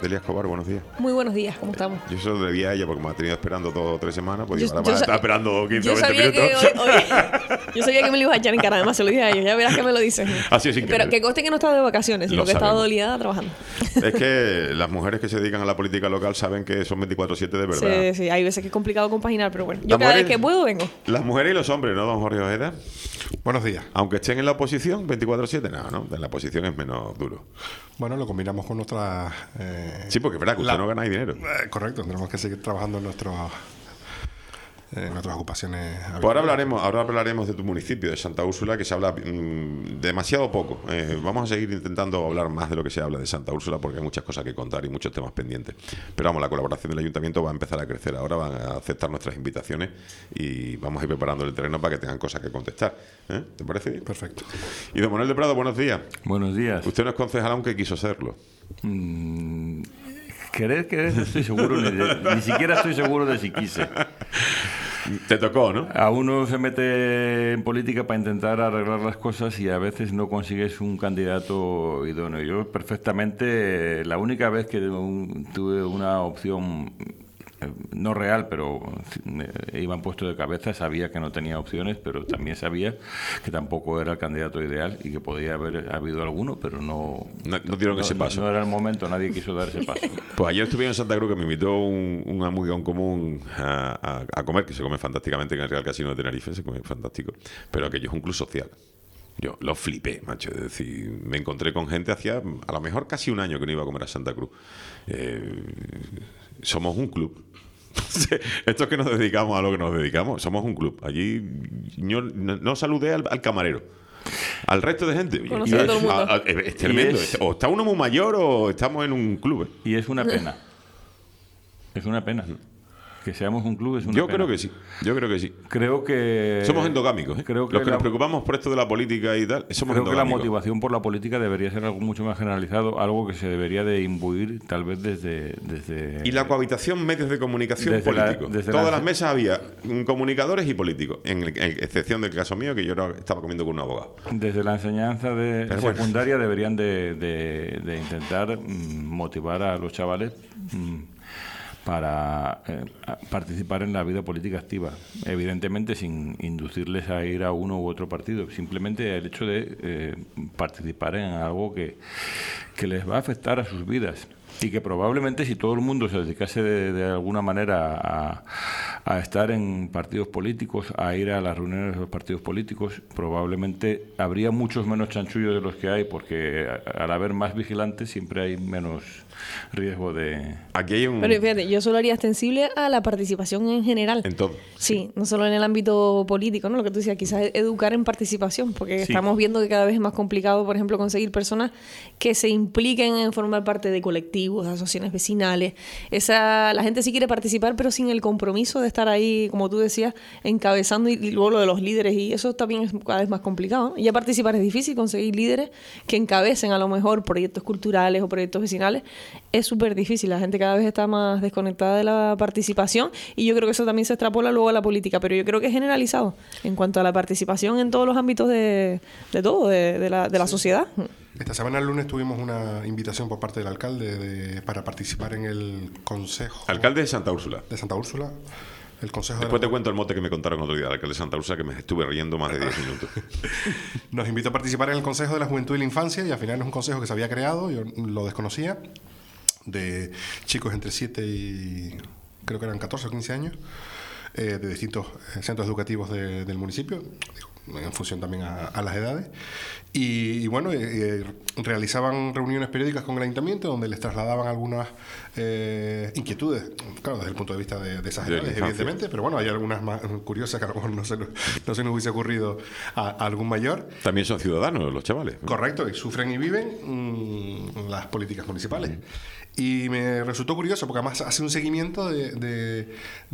Delia Escobar, buenos días. Muy buenos días, ¿cómo estamos? Yo se lo debía a ella porque me ha tenido esperando 2 o 3 semanas. Pues ahora me está esperando 15 o 20 minutos. Yo sabía que me lo ibas a echar en cara, además se lo dije a ellos. Ya verás que me lo dicen. Así es, sin Pero que conste que no estaba de vacaciones, sino que estaba liada trabajando. Es que las mujeres que se dedican a la política local saben que son 24/7 de verdad. Sí, sí, hay veces que es complicado compaginar, pero bueno. Yo cada vez que puedo vengo. Las mujeres y los hombres, ¿no, don Jorge Ojeda? Buenos días. Aunque estén en la oposición, 24/7, no. En la oposición es menos duro. Bueno, lo combinamos con nuestra... sí, porque es verdad que usted no ganáis dinero. Correcto, tenemos que seguir trabajando en nuestras ocupaciones. Pues ahora hablaremos de tu municipio, de Santa Úrsula, que se habla demasiado poco. Vamos a seguir intentando hablar más de lo que se habla de Santa Úrsula, porque hay muchas cosas que contar y muchos temas pendientes. Pero vamos, la colaboración del ayuntamiento va a empezar a crecer. Ahora van a aceptar nuestras invitaciones y vamos a ir preparando el terreno para que tengan cosas que contestar. ¿Te parece bien? Perfecto. Y don Manuel de Prado, buenos días. Buenos días. Usted no es concejal, aunque quiso serlo. Querer, estoy seguro, ni siquiera estoy seguro de si quise. Te tocó, ¿no? A uno se mete en política para intentar arreglar las cosas y a veces no consigues un candidato idóneo. Yo perfectamente, la única vez que tuve una opción no real, pero iban puesto de cabeza, sabía que no tenía opciones, pero también sabía que tampoco era el candidato ideal y que podía haber habido alguno, pero no dieron ese paso. No era el momento, nadie quiso dar ese paso. Pues ayer estuve en Santa Cruz, que me invitó un amigo en común a comer, que se come fantásticamente en el Real Casino de Tenerife, se come fantástico, pero aquello es un club social. Yo lo flipé, macho. Es decir, me encontré con gente hacía a lo mejor casi un año que no iba a comer a Santa Cruz. Somos un club. Esto es que nos dedicamos a lo que nos dedicamos. Somos un club. Allí yo no saludé al camarero. Al resto de gente. Es tremendo. O está uno muy mayor o estamos en un club. Y es una pena. Es una pena. Que seamos un club es una pena. Yo creo que sí. Creo que... Somos endogámicos. Creo que los que nos preocupamos por esto de la política y tal, somos creo endogámicos. Que la motivación por la política debería ser algo mucho más generalizado, algo que se debería de imbuir tal vez desde... Y la cohabitación medios de comunicación políticos. Todas las mesas había comunicadores y políticos, en excepción del caso mío, que yo estaba comiendo con un abogado. Desde la enseñanza secundaria deberían de intentar motivar a los chavales para participar en la vida política activa, evidentemente sin inducirles a ir a uno u otro partido, simplemente el hecho de participar en algo que les va a afectar a sus vidas y que probablemente si todo el mundo se dedicase de alguna manera a estar en partidos políticos, a ir a las reuniones de los partidos políticos, probablemente habría muchos menos chanchullos de los que hay, porque al haber más vigilantes siempre hay menos riesgo de... Aquí hay Pero fíjate, yo solo haría extensible a la participación en general. En todo. Sí, no solo en el ámbito político, ¿no? Lo que tú decías, quizás educar en participación, porque estamos viendo que cada vez es más complicado, por ejemplo, conseguir personas que se impliquen en formar parte de colectivos, de asociaciones vecinales. La gente sí quiere participar, pero sin el compromiso de estar ahí, como tú decías, encabezando y luego lo de los líderes, y eso también es cada vez más complicado, ¿no? Y ya participar es difícil, conseguir líderes que encabecen a lo mejor proyectos culturales o proyectos vecinales es súper difícil. La gente cada vez está más desconectada de la participación y yo creo que eso también se extrapola luego a la política, pero yo creo que es generalizado en cuanto a la participación en todos los ámbitos de todo, de la sociedad. Esta semana, el lunes, tuvimos una invitación por parte del alcalde para participar en el consejo... Alcalde de Santa Úrsula. De Santa Úrsula. El consejo Después te cuento el mote que me contaron otro día del alcalde de Santa Úrsula, que me estuve riendo más de 10 minutos. Nos invitó a participar en el Consejo de la Juventud y la Infancia, y al final es un consejo que se había creado, yo lo desconocía, de chicos entre 7 y creo que eran 14 o 15 años, de distintos centros educativos del municipio, en función también a las edades, y bueno, realizaban reuniones periódicas con el ayuntamiento donde les trasladaban algunas inquietudes, claro, desde el punto de vista de esas edades, evidentemente, pero bueno, hay algunas más curiosas que a lo mejor no se nos hubiese ocurrido a algún mayor. También son ciudadanos los chavales, ¿no? Correcto, y sufren y viven las políticas municipales. Y me resultó curioso porque además hace un seguimiento de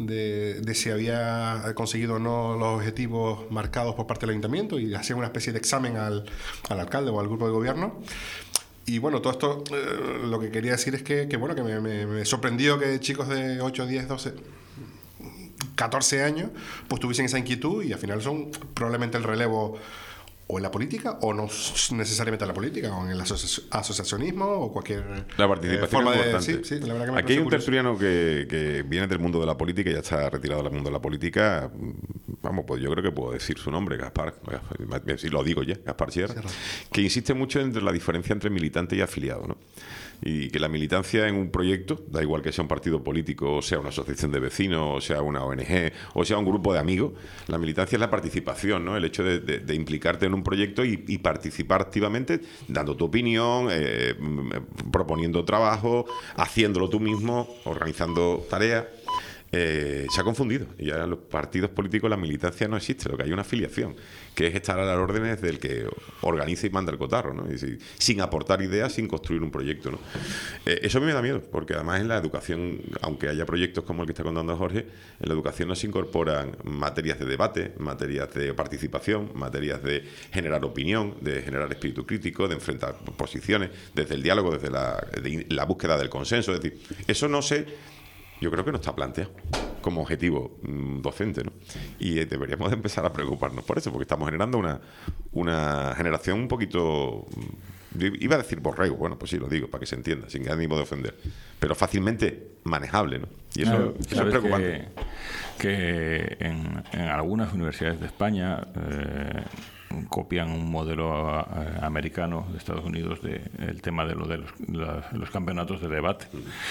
si había conseguido o no los objetivos marcados por parte del ayuntamiento, y hacía una especie de examen al alcalde o al grupo de gobierno. Y bueno, todo esto lo que quería decir es que me sorprendió que chicos de 8, 10, 12, 14 años pues tuviesen esa inquietud, y al final son probablemente el relevo o en la política o no necesariamente en la política, o en el asociacionismo o cualquier la participación forma es importante. Sí, la verdad que me aquí hay un curioso. tertuliano que viene del mundo de la política y ya está retirado del mundo de la política. Vamos, pues yo creo que puedo decir su nombre, Gaspar, si lo digo ya, Gaspar Sierra, que insiste mucho entre la diferencia entre militante y afiliado, ¿no? Y que la militancia en un proyecto, da igual que sea un partido político, o sea una asociación de vecinos, o sea una ONG, o sea un grupo de amigos, la militancia es la participación, ¿no? El hecho de implicarte en un proyecto y participar activamente, dando tu opinión, proponiendo trabajo, haciéndolo tú mismo, organizando tareas. Se ha confundido. Y ya en los partidos políticos la militancia no existe, lo que hay una afiliación, que es estar a las órdenes del que organiza y manda el cotarro, ¿no? Y sin aportar ideas, sin construir un proyecto, ¿no? Eso a mí me da miedo, porque además en la educación, aunque haya proyectos como el que está contando Jorge, en la educación no se incorporan materias de debate, materias de participación, materias de generar opinión, de generar espíritu crítico, de enfrentar posiciones, desde el diálogo, desde la búsqueda del consenso. Es decir, eso no sé. Yo creo que no está planteado como objetivo docente, ¿no? Y deberíamos de empezar a preocuparnos por eso, porque estamos generando una generación un poquito, iba a decir borrego, bueno, pues sí, lo digo, para que se entienda, sin ánimo de ofender, pero fácilmente manejable, ¿no? Y eso es preocupante. Que en algunas universidades de España copian un modelo americano de Estados Unidos del tema de los campeonatos de debate.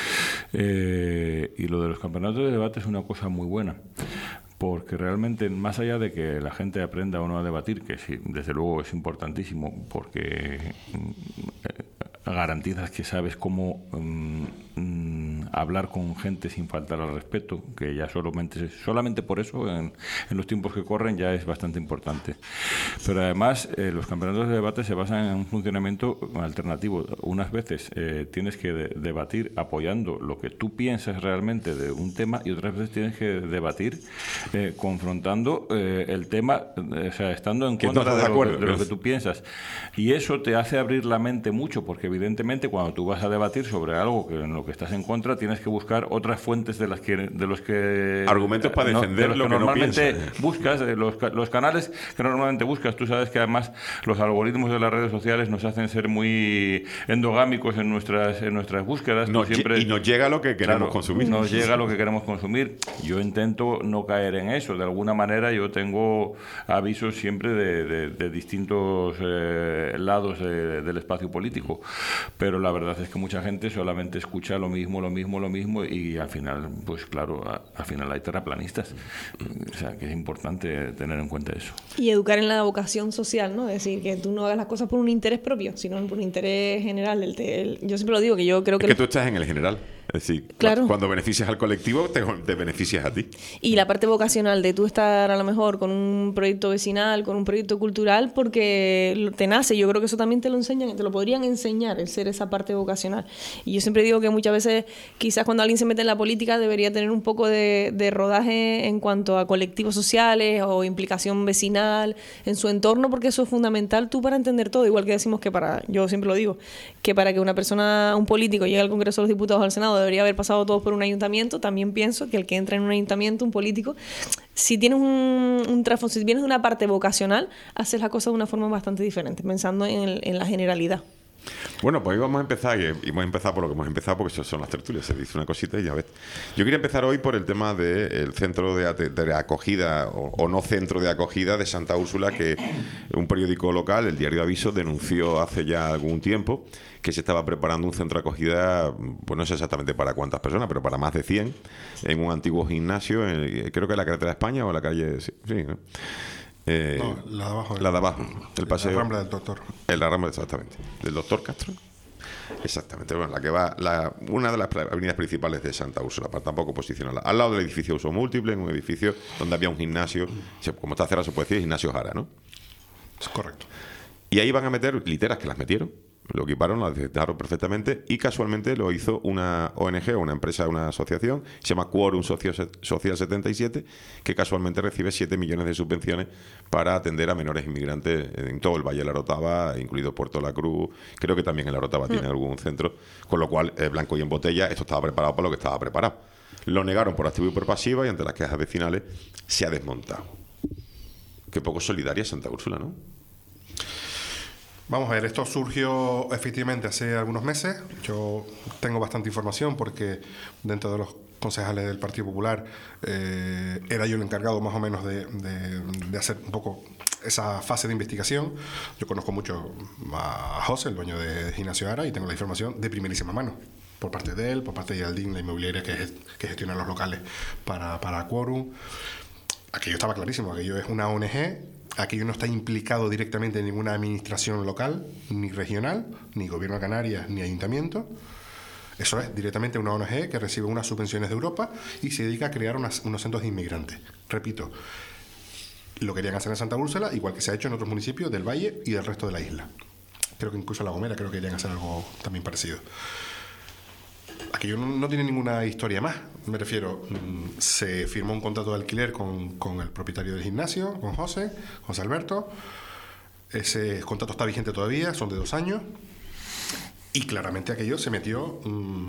Y lo de los campeonatos de debate es una cosa muy buena, porque realmente, más allá de que la gente aprenda o no a debatir, que sí, desde luego es importantísimo, porque garantizas que sabes cómo hablar con gente sin faltar al respeto, que ya solamente por eso en los tiempos que corren ya es bastante importante. Pero además los campeonatos de debate se basan en un funcionamiento alternativo. Unas veces tienes que debatir apoyando lo que tú piensas realmente de un tema, y otras veces tienes que debatir confrontando el tema, o sea, estando en contra de lo que tú piensas. Y eso te hace abrir la mente mucho, porque evidentemente cuando tú vas a debatir sobre algo en lo que estás en contra, tienes que buscar otras fuentes de los que argumentos para defender lo que normalmente no piensas. Buscas, los canales que normalmente buscas. Tú sabes que además los algoritmos de las redes sociales nos hacen ser muy endogámicos en nuestras búsquedas. Y nos llega lo que queremos consumir. Nos llega lo que queremos consumir. Yo intento no caer en eso. De alguna manera yo tengo avisos siempre de distintos lados del espacio político. Pero la verdad es que mucha gente solamente escucha lo mismo, y al final, pues claro, al final hay terraplanistas. O sea, que es importante tener en cuenta eso. Y educar en la vocación social, ¿no? Es decir, que tú no hagas las cosas por un interés propio, sino por un interés general. Yo siempre lo digo, que yo creo que... Es que tú estás en el general. Es decir, claro, cuando beneficias al colectivo, te beneficias a ti. Y la parte vocacional de tú estar a lo mejor con un proyecto vecinal, con un proyecto cultural, porque te nace. Yo creo que eso también te lo enseñan, te lo podrían enseñar, el ser esa parte vocacional. Y yo siempre digo que muchas veces, quizás cuando alguien se mete en la política, debería tener un poco de rodaje en cuanto a colectivos sociales o implicación vecinal en su entorno, porque eso es fundamental tú para entender todo. Igual que decimos que yo siempre lo digo, que para que una persona, un político, llegue al Congreso de los Diputados o al Senado, debería haber pasado todos por un ayuntamiento. También pienso que el que entra en un ayuntamiento, un político, si tienes un trasfondo, si vienes de una parte vocacional, haces las cosas de una forma bastante diferente, pensando en la generalidad. Bueno, pues hoy vamos a empezar, y vamos a empezar por lo que hemos empezado, porque eso son las tertulias, se dice una cosita y ya ves. Yo quería empezar hoy por el tema del centro de acogida, o no centro de acogida de Santa Úrsula, que un periódico local, el Diario Aviso, denunció hace ya algún tiempo que se estaba preparando un centro de acogida, pues no sé exactamente para cuántas personas, pero para más de 100, en un antiguo gimnasio, creo que en la carretera de España o en la calle... Sí, ¿no? No, la de abajo. La de abajo. El paseo. La Rambla del Doctor. La Rambla, exactamente. Del Doctor Castro. Exactamente. Bueno, la que va... una de las avenidas principales de Santa Úrsula, para tampoco posicionarla. Al lado del edificio Uso Múltiple, en un edificio donde había un gimnasio, como está cerrado se puede decir, gimnasio Jara, ¿no? Es correcto. Y ahí van a meter literas, que las metieron, lo equiparon, las detectaron perfectamente, y casualmente lo hizo una ONG, una empresa, una asociación, se llama Quórum Social 77, que casualmente recibe 7 millones de subvenciones para atender a menores inmigrantes en todo el Valle de la Orotava, incluido Puerto La Cruz. Creo que también en la Orotava tiene algún centro, con lo cual, blanco y en botella, esto estaba preparado para lo que estaba preparado. Lo negaron por activa y por pasiva, y ante las quejas vecinales se ha desmontado. Qué poco solidaria Santa Úrsula, ¿no? Vamos a ver, esto surgió efectivamente hace algunos meses. Yo tengo bastante información porque dentro de los concejales del Partido Popular era yo el encargado más o menos de hacer un poco esa fase de investigación. Yo conozco mucho a José, el dueño de Gimnasio Ara, y tengo la información de primerísima mano por parte de él, por parte de Yaldín, la inmobiliaria que gestiona los locales para Quorum. Aquello estaba clarísimo, aquello es una ONG, aquello no está implicado directamente en ninguna administración local, ni regional, ni gobierno de Canarias, ni ayuntamiento. Eso es directamente una ONG que recibe unas subvenciones de Europa y se dedica a crear unos centros de inmigrantes. Repito, lo querían hacer en Santa Úrsula, igual que se ha hecho en otros municipios del Valle y del resto de la isla. Creo que incluso en La Gomera creo que querían hacer algo también parecido. Aquello no tiene ninguna historia más. Me refiero, se firmó un contrato de alquiler con el propietario del gimnasio, con José Alberto. Ese contrato está vigente todavía, son de 2 años. Y claramente aquello se metió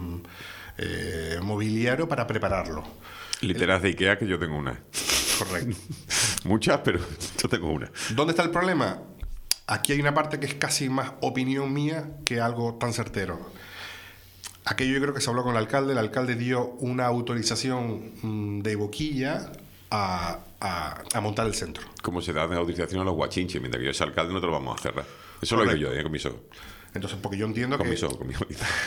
mobiliario para prepararlo. Literas de Ikea, que yo tengo una. Correcto. Muchas, pero yo tengo una. ¿Dónde está el problema? Aquí hay una parte que es casi más opinión mía que algo tan certero. Aquello yo creo que se habló con el alcalde dio una autorización de boquilla a montar el centro. Como se da de autorización a los guachinches, mientras que yo sea alcalde no te lo vamos a cerrar. Eso lo digo yo, comiso. Entonces, porque yo entiendo con que... Con mi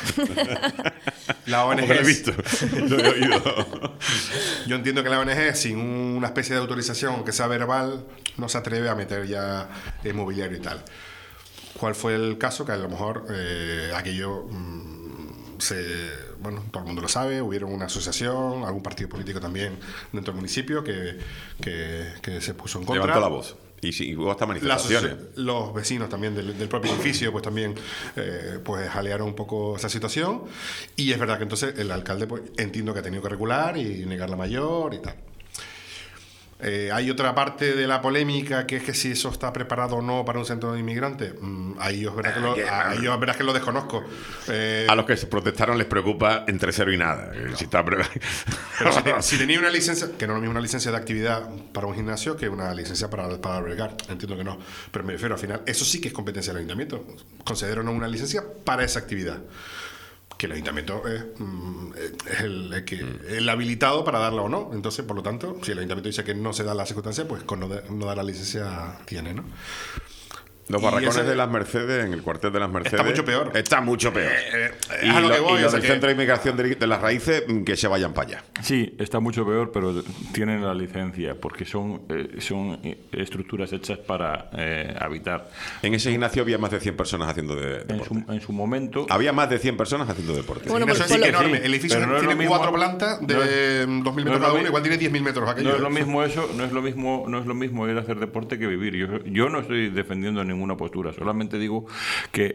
la ONG... Lo he visto, lo he oído. Yo entiendo que la ONG, sin una especie de autorización que sea verbal, no se atreve a meter ya mobiliario y tal. ¿Cuál fue el caso? Que a lo mejor aquello... bueno, todo el mundo lo sabe, hubieron una asociación, algún partido político también dentro del municipio que se puso en contra. Levantó la voz. Y sí, hubo hasta manifestaciones. Los vecinos también del propio edificio pues también pues jalearon un poco esa situación, y es verdad que entonces el alcalde pues entiendo que ha tenido que regular y negar la mayor y tal. Hay otra parte de la polémica que es que si eso está preparado o no para un centro de inmigrantes. Ahí os verás que lo desconozco. A los que se protestaron les preocupa entre 0 y nada. Si está pero si tenía una licencia, que no es lo mismo una licencia de actividad para un gimnasio que una licencia para albergar, entiendo que no. Pero me refiero al final, eso sí que es competencia del ayuntamiento. Conceder o no una licencia para esa actividad. Que el ayuntamiento es el habilitado para darla o no. Entonces, por lo tanto, si el ayuntamiento dice que no se da la circunstancia, pues con no dar la licencia tiene, ¿no? Los barracones de las Mercedes, en el cuartel de las Mercedes... Está mucho peor. Está mucho peor. Y los del centro de inmigración de las raíces, que se vayan para allá. Sí, está mucho peor, pero tienen la licencia, porque son estructuras hechas para habitar. En ese gimnasio había más de 100 personas haciendo deporte. En su momento... Había más de 100 personas haciendo deporte. Bueno, pues es enorme. El edificio tiene 4 plantas de 2.000 metros cada uno, igual tiene 10.000 metros aquello. No es lo mismo eso, no es lo mismo ir a hacer deporte que vivir. Yo no estoy defendiendo ninguna postura, solamente digo que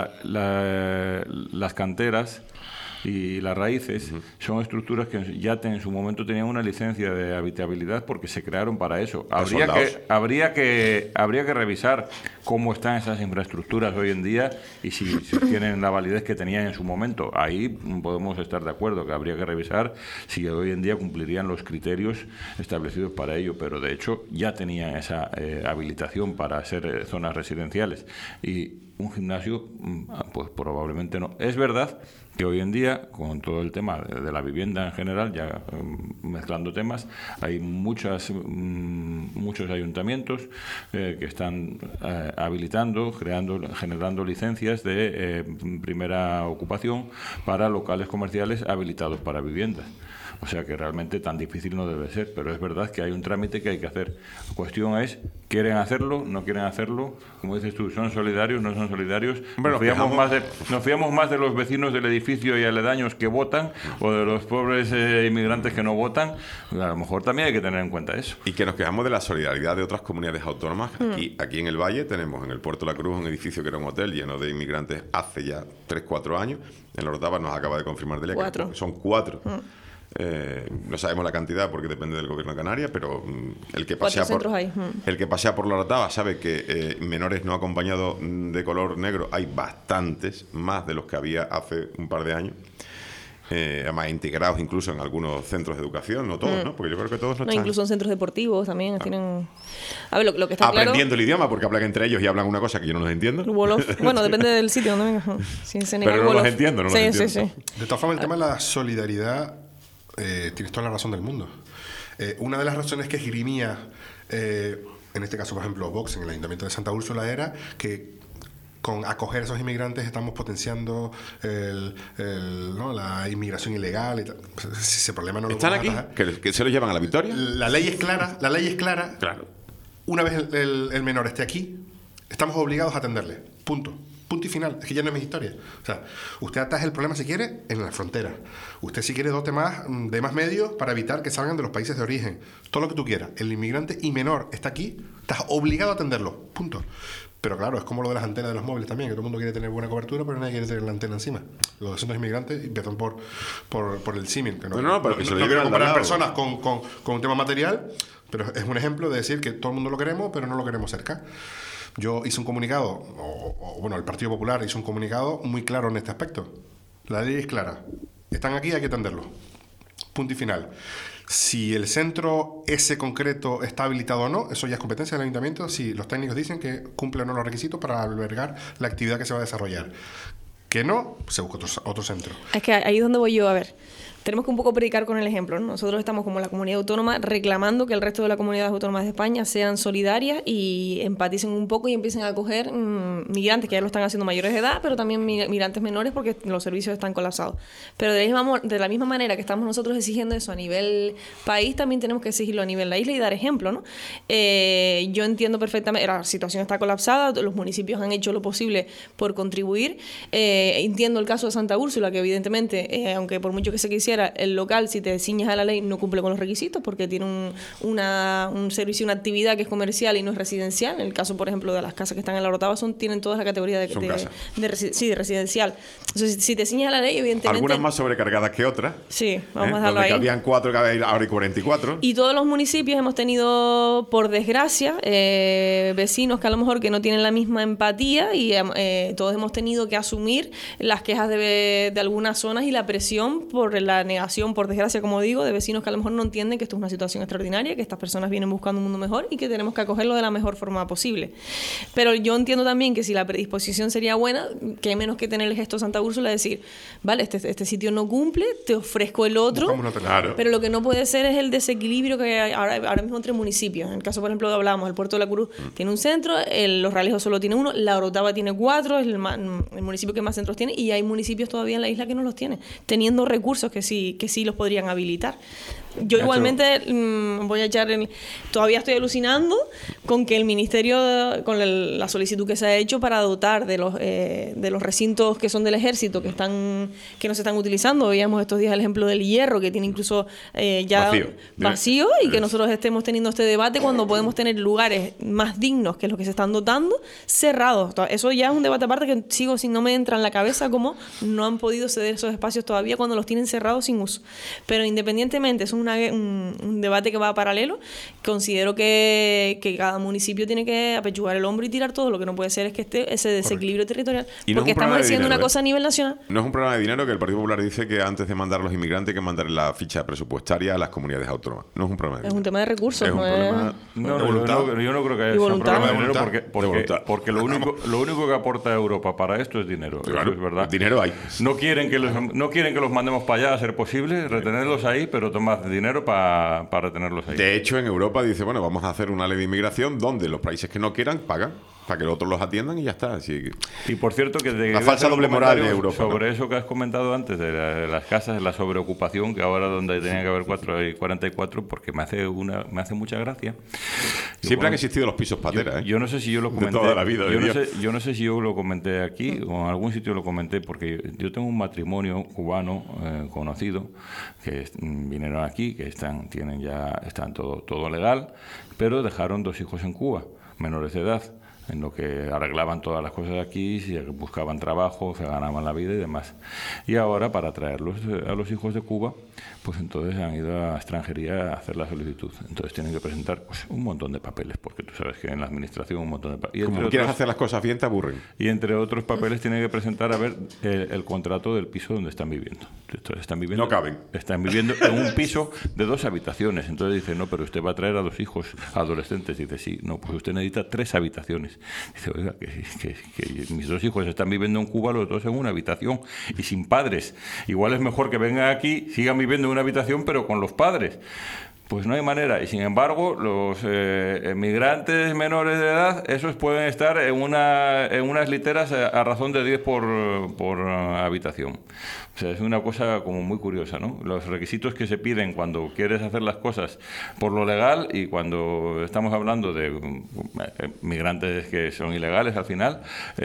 las canteras y las raíces son estructuras que ya en su momento tenían una licencia de habitabilidad porque se crearon para eso. Habría que revisar cómo están esas infraestructuras hoy en día y si tienen la validez que tenían en su momento. Ahí podemos estar de acuerdo, que habría que revisar si hoy en día cumplirían los criterios establecidos para ello, pero de hecho ya tenían esa habilitación para ser zonas residenciales, y un gimnasio pues probablemente no. Es verdad que hoy en día, con todo el tema de la vivienda en general, ya mezclando temas, hay muchos ayuntamientos que están habilitando, generando licencias de primera ocupación para locales comerciales habilitados para viviendas. O sea que realmente tan difícil no debe ser, pero es verdad que hay un trámite que hay que hacer. La cuestión es, ¿quieren hacerlo? ¿No quieren hacerlo? Como dices tú, ¿son solidarios? ¿No son solidarios? Nos fiamos más de los vecinos del edificio y aledaños que votan, o de los pobres inmigrantes que no votan. A lo mejor también hay que tener en cuenta eso. Y que nos quejamos de la solidaridad de otras comunidades autónomas. Aquí en el Valle tenemos en el Puerto de la Cruz un edificio que era un hotel lleno de inmigrantes hace ya 3-4 años. En la Orotava nos acaba de confirmar Delia que son 4. No sabemos la cantidad porque depende del gobierno de Canarias, pero el que pasea por la Orotava sabe que menores no acompañados de color negro hay bastantes, más de los que había hace un par de años. además integrados incluso en algunos centros de educación, no todos, ¿no? Porque yo creo que todos no, No, están... incluso en centros deportivos también tienen... A ver, lo que está aprendiendo claro... el idioma, porque hablan entre ellos y hablan una cosa que yo no los entiendo. Bueno, depende del sitio donde vengas. Si en Senegal, Pero no los entiendo, no los entiendo. Sí. De todas formas, el tema de la solidaridad, tienes toda la razón del mundo. Una de las razones que esgrimía, en este caso, por ejemplo, Vox en el Ayuntamiento de Santa Úrsula, era que con acoger a esos inmigrantes estamos potenciando la inmigración ilegal y tal. Pues ese problema no lo ¿Están podemos aquí? atajar. ¿Que se los llevan a la victoria? La ley es clara. Claro. Una vez el menor esté aquí, estamos obligados a atenderle. Punto y final. Es que ya no es mi historia. O sea, usted ataja el problema si quiere en la frontera. Usted si quiere dote más de más medios para evitar que salgan de los países de origen. Todo lo que tú quieras. El inmigrante y menor está aquí, estás obligado a atenderlo. Punto. Pero claro, es como lo de las antenas de los móviles también, que todo el mundo quiere tener buena cobertura, pero nadie quiere tener la antena encima. Los 200 inmigrantes empiezan por el símil. Que No, pero que se lo lleven quiero al comparar lado. personas con un tema material, pero es un ejemplo de decir que todo el mundo lo queremos, pero no lo queremos cerca. Yo hice un comunicado, bueno, el Partido Popular hizo un comunicado muy claro en este aspecto. La ley es clara. Están aquí, hay que atenderlos. Punto y final. Si el centro ese concreto está habilitado o no, eso ya es competencia del ayuntamiento. Si los técnicos dicen que cumple o no los requisitos para albergar la actividad que se va a desarrollar. Que no, se busca otro centro. Es que ahí es donde voy yo. A ver, tenemos que un poco predicar con el ejemplo, ¿no? Nosotros estamos como la comunidad autónoma reclamando que el resto de las comunidades autónomas de España sean solidarias y empaticen un poco y empiecen a acoger migrantes que ya lo están haciendo mayores de edad, pero también migrantes menores porque los servicios están colapsados. Pero de la misma manera que estamos nosotros exigiendo eso a nivel país, también tenemos que exigirlo a nivel la isla y dar ejemplo, ¿no? Yo entiendo perfectamente, la situación está colapsada, los municipios han hecho lo posible por contribuir. Entiendo el caso de Santa Úrsula, que evidentemente, aunque por mucho que se quisiera, el local, si te ciñes a la ley, no cumple con los requisitos porque tiene un servicio, una actividad que es comercial y no es residencial. En el caso, por ejemplo, de las casas que están en la Orotava, tienen todas la categoría de residencial. Entonces, si te ciñes a la ley, evidentemente... Algunas más sobrecargadas que otras. Sí, vamos a dejarlo donde ahí. cabían 4, ahora hay 44. Y todos los municipios hemos tenido, por desgracia, vecinos que a lo mejor que no tienen la misma empatía y todos hemos tenido que asumir las quejas de algunas zonas y la presión por la negación, por desgracia, como digo, de vecinos que a lo mejor no entienden que esto es una situación extraordinaria, que estas personas vienen buscando un mundo mejor y que tenemos que acogerlo de la mejor forma posible. Pero yo entiendo también que si la predisposición sería buena, que menos que tener el gesto Santa Úrsula de decir, vale, este sitio no cumple, te ofrezco el otro, Claro. pero lo que no puede ser es el desequilibrio que hay ahora mismo entre municipios. En el caso, por ejemplo, hablábamos, el Puerto de la Cruz tiene un centro, Los Realejos solo tiene uno, La Orotava tiene 4, es el municipio que más centros tiene, y hay municipios todavía en la isla que no los tienen, teniendo recursos que sí los podrían habilitar. Yo igualmente voy a echar todavía estoy alucinando con que el ministerio, con la solicitud que se ha hecho para dotar de los recintos que son del ejército que no se están utilizando. Veíamos estos días el ejemplo del Hierro, que tiene incluso ya vacío, y que nosotros estemos teniendo este debate cuando podemos tener lugares más dignos que los que se están dotando cerrados. Eso ya es un debate aparte que no me entra en la cabeza cómo no han podido ceder esos espacios todavía cuando los tienen cerrados sin uso. Pero independientemente, es un debate que va paralelo. Considero que cada municipio tiene que apechugar el hombro y tirar todo. Lo que no puede ser es que esté ese desequilibrio territorial. Y no porque es un problema estamos haciendo de dinero, una cosa a nivel nacional. No es un problema de dinero, que el Partido Popular dice que antes de mandar a los inmigrantes hay que mandar la ficha presupuestaria a las comunidades autónomas. No es un problema de dinero. Es un tema de recursos. Es un problema yo no creo que sea un problema de dinero porque lo único que aporta Europa para esto es dinero. Claro, eso es verdad. Dinero hay. No quieren que los mandemos para allá a ser posible, retenerlos ahí, pero tomar dinero para retenerlos ahí. De hecho, en Europa dice, bueno, vamos a hacer una ley de inmigración donde los países que no quieran pagan para que los otros los atiendan y ya está. Así que... Y por cierto, que la falsa doble moral de Europa, sobre eso que has comentado antes de las casas, de la sobreocupación, que ahora donde tenía que haber 4 hay 44, porque me hace mucha gracia. Siempre han existido los pisos pateras, yo no sé si yo lo comenté. De toda la vida. Yo no sé si yo lo comenté aquí o en algún sitio lo comenté, porque yo tengo un matrimonio cubano conocido que vinieron aquí, que están todo legal, pero dejaron 2 hijos en Cuba, menores de edad. en lo que arreglaban todas las cosas aquí, si buscaban trabajo, se ganaban la vida y demás. Y ahora, para traerlos a los hijos de Cuba, pues entonces han ido a extranjería a hacer la solicitud. Entonces tienen que presentar pues, un montón de papeles, porque tú sabes que en la administración un montón de papeles. Como quieras hacer las cosas bien, te aburren. Y entre otros papeles tienen que presentar, a ver, el contrato del piso donde están viviendo. Entonces, no caben. Están viviendo en un piso de 2 habitaciones. Entonces dice, no, pero usted va a traer a 2 hijos adolescentes. Dice, sí, no, pues usted necesita 3 habitaciones. Dice, oiga, que mis 2 hijos están viviendo en Cuba, los 2 en una habitación y sin padres. Igual es mejor que vengan aquí, sigan viviendo en una habitación, pero con los padres. Pues no hay manera. Y sin embargo, los migrantes menores de edad, esos pueden estar en unas literas a razón de 10 por habitación. O sea, es una cosa como muy curiosa, ¿no? Los requisitos que se piden cuando quieres hacer las cosas por lo legal y cuando estamos hablando de migrantes que son ilegales al final,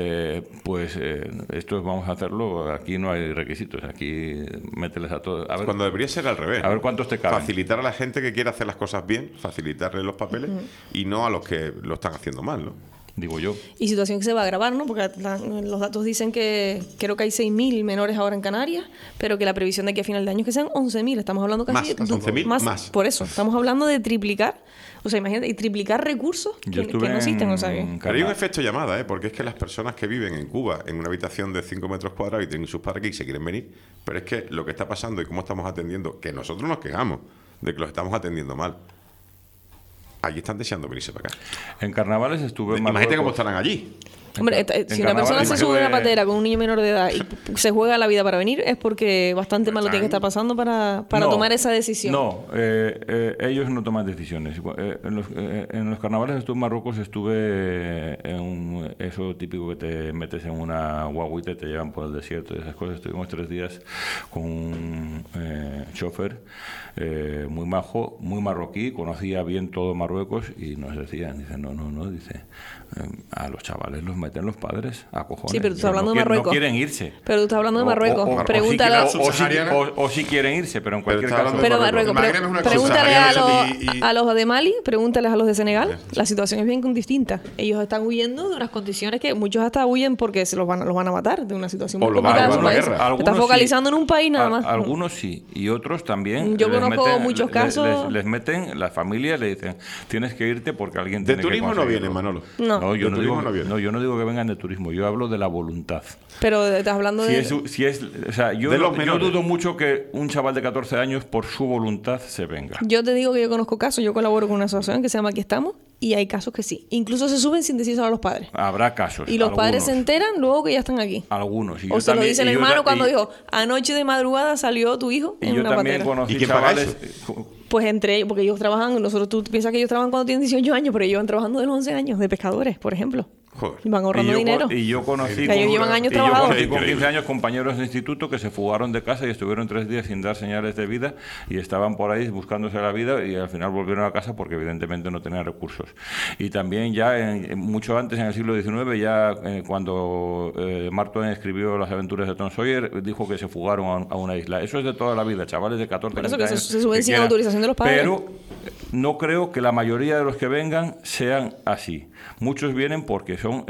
esto vamos a hacerlo, aquí no hay requisitos, aquí mételes a todos. A ver, cuando debería ser al revés. A ver cuántos te caben. Facilitar a la gente que quiere hacer las cosas bien, facilitarle los papeles y no a los que lo están haciendo mal, ¿no? Digo yo. Y situación que se va a agravar, ¿no? Porque los datos dicen que creo que hay 6.000 menores ahora en Canarias, pero que la previsión de aquí a final de año es que sean 11.000. Estamos hablando casi... Más, 11.000 más. Por eso, estamos hablando de triplicar. O sea, imagínate, y triplicar recursos que no existen. O sea, pero hay un efecto llamada, porque es que las personas que viven en Cuba en una habitación de 5 metros cuadrados y tienen sus padres aquí y se quieren venir, pero es que lo que está pasando y cómo estamos atendiendo, que nosotros nos quejamos de que los estamos atendiendo mal. Allí están deseando venirse para acá. En carnavales estuve en Marruecos. Imagínate cómo estarán allí. Hombre, si una persona se sube a una patera con un niño menor de edad y se juega la vida para venir, es porque bastante mal lo tiene que estar pasando para tomar esa decisión. No, ellos no toman decisiones. En los carnavales estuve en Marruecos, estuve en eso típico que te metes en una guaguita y te llevan por el desierto y esas cosas. Estuvimos 3 días con un chofer muy majo, muy marroquí, conocía bien todo Marruecos y nos decían, dice, no, dice, a los chavales los meten los padres a cojones. Sí, pero tú estás hablando de Marruecos. No quieren irse. Pero tú estás hablando de Marruecos. Pregúntale o si quieren irse, pero en cualquier caso. Pero Marruecos, pregúntale a los de Mali, pregúntales a los de Senegal. La situación es bien distinta. Ellos están huyendo de unas condiciones que muchos hasta huyen porque se los van a matar, de una situación muy complicada en su país. Te estás focalizando en un país nada más. Algunos sí, y otros también. Yo conozco muchos casos. Les meten, las familias le dicen, tienes que irte porque alguien tiene que conseguirlo. De turismo no viene, Manolo. No, yo no digo que vengan de turismo, yo hablo de la voluntad. Pero estás hablando de... Yo dudo mucho que un chaval de 14 años por su voluntad se venga. Yo te digo que yo conozco casos, yo colaboro con una asociación que se llama Aquí Estamos, y hay casos que sí. Incluso se suben sin decírselo a los padres. Habrá casos. Y los padres se enteran luego que ya están aquí. Algunos. O se lo dice el hermano cuando dijo, anoche de madrugada salió tu hijo en una patera. Yo también conocí chavales... Pues entre ellos, porque ellos trabajan, tú piensas que ellos trabajan cuando tienen 18 años, pero ellos van trabajando de los 11 años, de pescadores, por ejemplo. Joder. Van ahorrando dinero. Y yo conocí con 15 años compañeros de instituto que se fugaron de casa y estuvieron 3 días sin dar señales de vida y estaban por ahí buscándose la vida y al final volvieron a casa porque evidentemente no tenían recursos. Y también ya mucho antes, en el siglo XIX, ya cuando Mark Twain escribió Las aventuras de Tom Sawyer, dijo que se fugaron a una isla. Eso es de toda la vida, chavales de 14 años. Por eso que se suben sin autorización de los padres. Pero no creo que la mayoría de los que vengan sean así. Muchos vienen porque son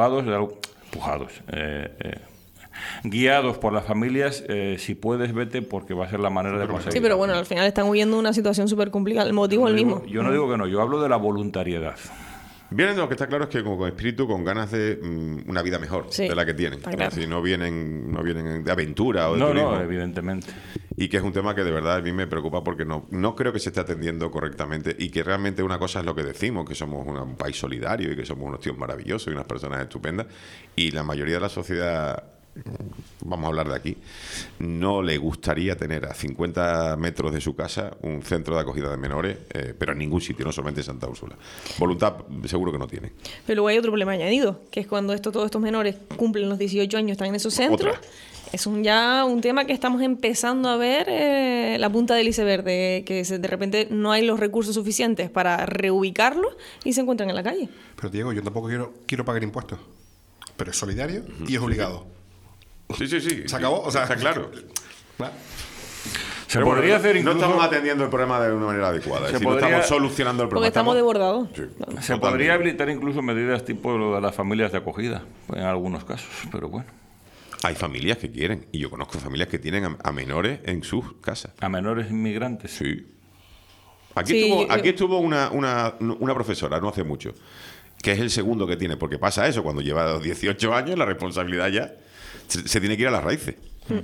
guiados por las familias. Si puedes, vete porque va a ser la manera de conseguirlo. Sí, pero bueno, al final están huyendo de una situación súper complicada. El motivo es el mismo. Yo no digo que no, yo hablo de la voluntariedad. Vienen, lo que está claro es que con espíritu, con ganas de una vida mejor de la que tienen. Claro. Si no vienen de aventura o de turismo. No, evidentemente. Y que es un tema que de verdad a mí me preocupa porque no creo que se esté atendiendo correctamente y que realmente una cosa es lo que decimos, que somos un país solidario y que somos unos tíos maravillosos y unas personas estupendas, y la mayoría de la sociedad, vamos a hablar de aquí, no le gustaría tener a 50 metros de su casa un centro de acogida de menores, pero en ningún sitio, no solamente en Santa Úrsula. Voluntad seguro que no tiene. Pero luego hay otro problema añadido, que es cuando todos estos menores cumplen los 18 años, están en esos centros. Es ya un tema que estamos empezando a ver la punta del iceberg, que de repente no hay los recursos suficientes para reubicarlos y se encuentran en la calle. Pero Diego, yo tampoco quiero pagar impuestos, pero es solidario y es obligado. Sí. ¿Se acabó? O sea, está claro. Se podría hacer incluso... No estamos atendiendo el problema de una manera adecuada. Se No estamos solucionando el problema. Porque estamos desbordados. Sí, Se totalmente. podría habilitar incluso medidas tipo lo de las familias de acogida, en algunos casos, pero bueno. Hay familias que quieren, y yo conozco familias que tienen a menores en sus casas. A menores inmigrantes. Sí. Aquí estuvo una profesora, no hace mucho, que es el segundo que tiene, porque pasa eso, cuando lleva 18 años, la responsabilidad ya se tiene que ir a las raíces.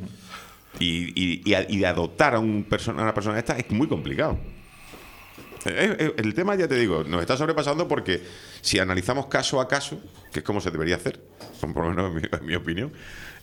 Y adoptar a una persona esta es muy complicado. El tema, ya te digo, nos está sobrepasando porque si analizamos caso a caso, que es como se debería hacer, por lo menos en mi opinión,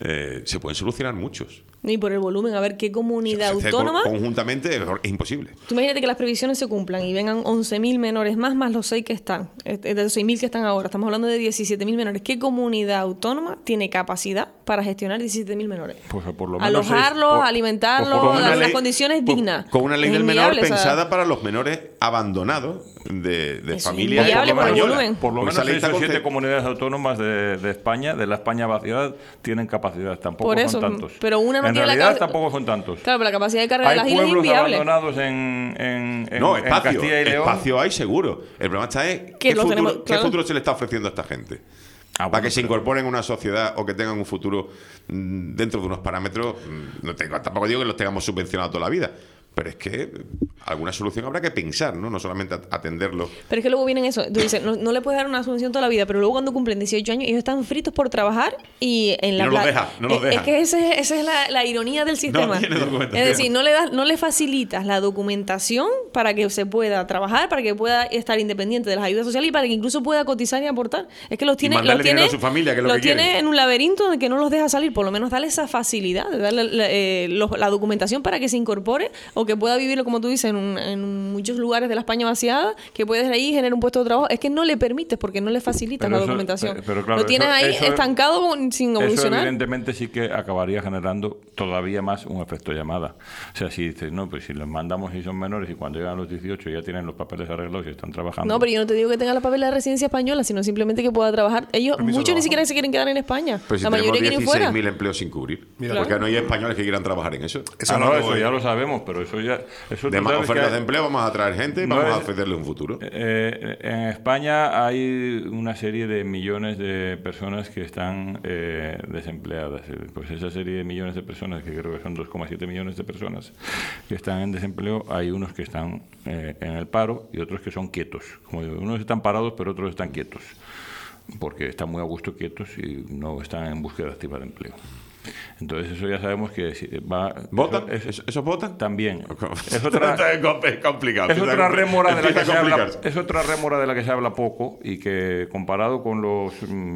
se pueden solucionar muchos. Y por el volumen, a ver qué comunidad autónoma... Conjuntamente es imposible. Tú imagínate que las previsiones se cumplan y vengan 11.000 menores más los 6 que están, de los 6.000 que están ahora. Estamos hablando de 17.000 menores. ¿Qué comunidad autónoma tiene capacidad para gestionar 17.000 menores? Pues por lo menos alojarlos, alimentarlos, dar las condiciones dignas. Con una ley Es del menor inviable, pensada para los menores abandonados de es familias inviable por el españolas. volumen. Por lo Porque menos esa ley 6 o está 7 comunidades autónomas de España, de la España vaciada, tienen capacidad. Tampoco Por eso, son tantos. pero una no en tiene la realidad capa- tampoco son tantos. Claro, pero la capacidad de carga de las Hay islas es pueblos inviable. abandonados en espacio, Castilla y León. espacio hay seguro. El problema está es Que lo tenemos, ¿qué claro. futuro se le está ofreciendo a esta gente? Bueno, Para que se incorporen en una sociedad o que tengan un futuro dentro de unos parámetros. Tampoco digo que los tengamos subvencionados toda la vida, pero es que alguna solución habrá que pensar, ¿no? solamente atenderlo. Pero es que luego vienen eso. Tú dices, no le puedes dar una solución toda la vida, pero luego cuando cumplen 18 años, ellos están fritos por trabajar y en la no los playa. deja, no los deja. Es que esa es la ironía del sistema. tiene documentación. Es decir, no le facilitas la documentación para que se pueda trabajar, para que pueda estar independiente de las ayudas sociales y para que incluso pueda cotizar y aportar. Es que los tiene, mandarle dinero a su familia, que es lo que tiene quieren. en un laberinto de que no los deja salir. Por lo menos darle esa facilidad, de darle la documentación para que se incorpore o que pueda vivirlo, como tú dices, en muchos lugares de la España vaciada, que puedes ahí generar un puesto de trabajo. Es que no le permites porque no le facilitas Pero la eso- documentación. pero claro, lo tienes ahí eso- estancado sin Eso evolucionar. evidentemente sí que acabaría generando todavía más un efecto llamada. O sea, si dices, no, pues si los mandamos y son menores y cuando llegan a los 18 ya tienen los papeles arreglados y están trabajando. No, pero yo no te digo que tenga la papel de la residencia española, sino simplemente que pueda trabajar. Ellos, Permiso de muchos ni trabajo. siquiera se quieren quedar en España. Pero si la tenemos mayoría quieren ir fuera. 16.000 empleos sin cubrir. Mira, porque no hay españoles que quieran trabajar en eso. Eso Ah, es lo no, que eso voy. ya lo sabemos, pero eso ya... Eso De tú más sabes que ofertas hay- de empleo vamos a traer gente y No vamos a es- ofrecerle un futuro. En España hay una serie de millones de personas que están desempleadas. Pues esa serie de millones de personas, que creo que son 2,7 millones de personas que están en desempleo, hay unos que están en el paro y otros que son quietos. Como digo, unos están parados, pero otros están quietos, porque están muy a gusto quietos y no están en búsqueda activa de empleo. Entonces eso ya sabemos que va... ¿Votan? eso- ¿Esos votan? también. Es otra, Es complicado. es otra rémora de la que Empieza se a habla, complicarse. es otra rémora de la que se habla poco y que comparado con los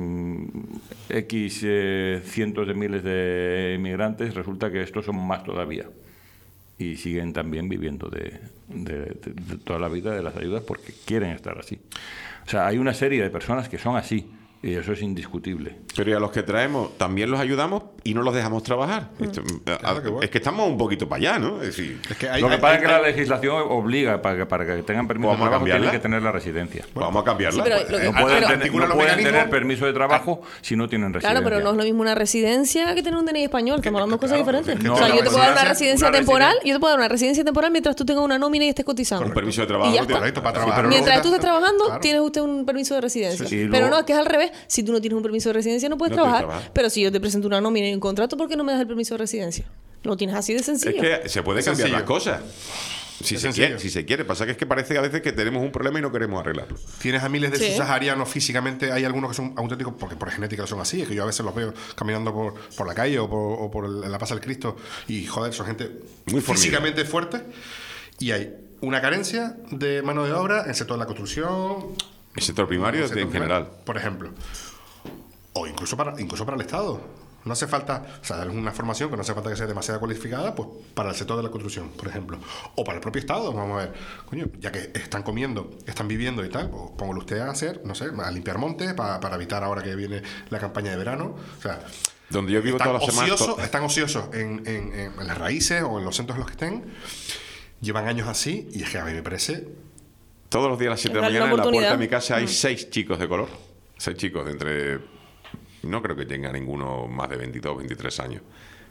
cientos de miles de inmigrantes resulta que estos son más todavía y siguen también viviendo de toda la vida de las ayudas porque quieren estar así. O sea, hay una serie de personas que son así y eso es indiscutible. Pero y a los que traemos también los ayudamos y no los dejamos trabajar. Claro que bueno. Es que estamos un poquito para allá, ¿no? Es decir, Es que hay- Lo que hay- pasa hay- es que la legislación obliga para que tengan permiso de ¿Vamos a trabajo tienen cambiarla? que tener la residencia. vamos a cambiarla. Sí, pero lo que- No pero- pueden, tener, articula no los pueden mecanismos. tener permiso de trabajo si no tienen residencia. Claro, pero no es lo mismo una residencia que tener un DNI español. Estamos hablando de cosas claro, diferentes. es que O sea, una yo te puedo dar una residencia- residencia temporal, yo te puedo dar una residencia temporal mientras tú tengas una nómina y estés cotizando. Un permiso de trabajo. Y ya no tiene- Correcto, para Sí, trabajar. pero Mientras tú luego- estés trabajando, Claro. tienes usted un permiso de residencia. Sí, y Pero luego- no, es que es al revés. Si tú no tienes un permiso de residencia, no puedes No puedes trabajar. trabajar. Pero si yo te presento una nómina y un contrato, ¿por qué no me das el permiso de residencia? Lo tienes así de sencillo. Es que se puede Es cambiar las sencillo. cosas. Si Es se sencillo. quiere, si se quiere. Pasa que es que parece a veces que tenemos un problema y no queremos arreglarlo. Tienes a miles de Sí. subsaharianos físicamente. Hay algunos que son auténticos porque por genética son así. Es que yo a veces los veo caminando por la calle o por la Plaza del Cristo y, joder, son gente Muy formidable. físicamente fuerte. Y hay una carencia de mano de obra en el sector de la construcción. El sector primario el sector en primario, general. por ejemplo. O incluso para el Estado. No hace falta, o sea, es una formación que no hace falta que sea demasiado cualificada, pues para el sector de la construcción, por ejemplo. O para el propio Estado, vamos a ver. Coño, ya que están comiendo, están viviendo y tal, pues póngalo usted a hacer, no sé, a limpiar montes para evitar ahora que viene la campaña de verano. O sea, Donde yo vivo todas las semanas. están ociosos en las raíces o en los centros en los que estén. Llevan años así y es que a mí me parece... Todos los días a las 7 de la Darle una mañana en la puerta de oportunidad. mi casa hay 6 chicos de color. 6 chicos de entre... No creo que tenga ninguno más de 22, 23 años.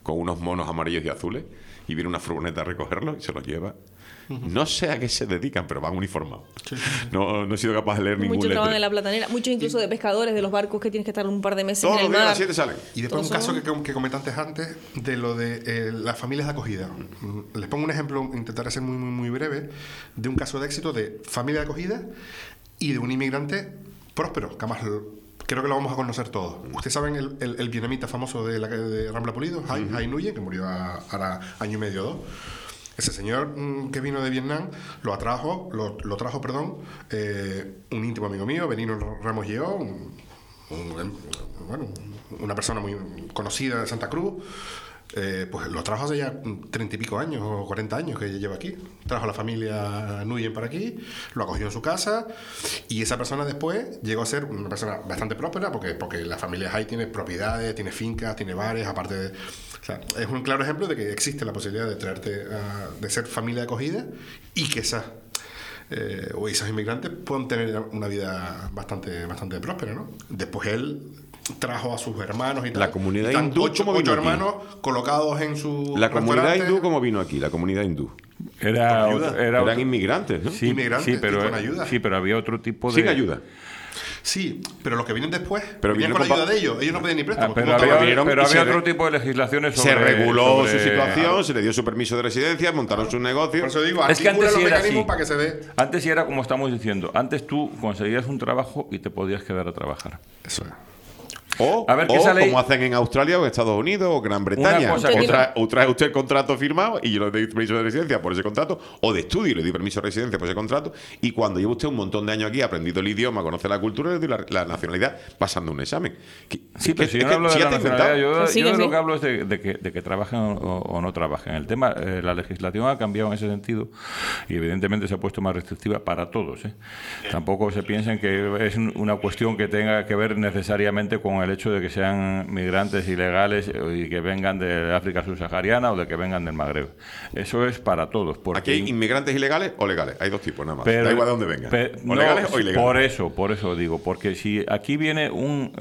con unos monos amarillos y azules y viene una furgoneta a recogerlos y se los lleva. No sé a qué se dedican, pero van uniformados. No he sido capaz de leer ningún Muchos letrero. trabajan en la platanera, muchos incluso de pescadores, de los barcos que tienes que estar un par de meses Todos en los el días a mar. las 7 salen. Y después un Todos caso son- que comentaste antes de lo de las familias de acogida. Les pongo un ejemplo, intentaré ser muy breve, de un caso de éxito de familia de acogida y de un inmigrante próspero, que además creo que lo vamos a conocer todos. Ustedes saben el vietnamita famoso de Rambla Pulido, Hai Nguyen, que murió ahora año y medio o 2. Ese señor que vino de Vietnam lo trajo, un íntimo amigo mío, Benino Ramos Lleó, una persona muy conocida de Santa Cruz. Pues lo trajo hace ya 30 y pico años o 40 años que lleva aquí. Trajo a la familia Nguyen para aquí, lo acogió en su casa y esa persona después llegó a ser una persona bastante próspera porque la familia Hai tiene propiedades, tiene fincas, tiene bares, aparte de... O sea, es un claro ejemplo de que existe la posibilidad de traerte de ser familia de acogida y que esos inmigrantes puedan tener una vida bastante próspera, ¿no? Después él trajo a sus hermanos y tal. La comunidad y están hindú, ocho ¿cómo vino aquí? hermanos colocados en su La comunidad restaurante. hindú, ¿cómo vino aquí? La comunidad hindú. Era, Con ayuda. Eran inmigrantes, ¿no? Sí, inmigrantes, pero, y con ayuda. Sí, pero había otro tipo de... Sin ayuda. Sí, pero los que vienen después Pero venían vinieron con la con ayuda de ellos. Ellos no pedían ni préstamos. pero como había, todos. vinieron pero y había se otro tipo de legislaciones sobre... Se reguló su sobre- situación, se le dio su permiso de residencia, montaron sus Por negocios. eso digo, Es que articula antes los sí era mecanismos así. para que se dé. Antes sí era como estamos diciendo. Antes tú conseguías un trabajo y te podías quedar a trabajar. Eso es. O, A ver, que esa ley- como hacen en Australia o Estados Unidos o Gran Bretaña. cosa O que- trae usted el contrato firmado y yo le doy permiso de residencia por ese contrato, o de estudio y le doy permiso de residencia por ese contrato, y cuando lleva usted un montón de años aquí, ha aprendido el idioma, conoce la cultura, le doy la nacionalidad pasando un examen. Sí, pero si yo no hablo de ya la te he nacionalidad, inventado. Que sí, yo que de lo sí. que hablo es de que trabajen o no trabajen. El tema, la legislación ha cambiado en ese sentido y evidentemente se ha puesto más restrictiva para todos, ¿eh? Tampoco se piensen que es una cuestión que tenga que ver necesariamente con el hecho de que sean migrantes ilegales y que vengan de África subsahariana o de que vengan del Magreb. Eso es para todos. Porque Aquí hay inmigrantes ilegales o legales. Hay dos tipos nada más. Pero- da igual de dónde vengan. O no, legales o ilegales. Por eso digo, porque si aquí viene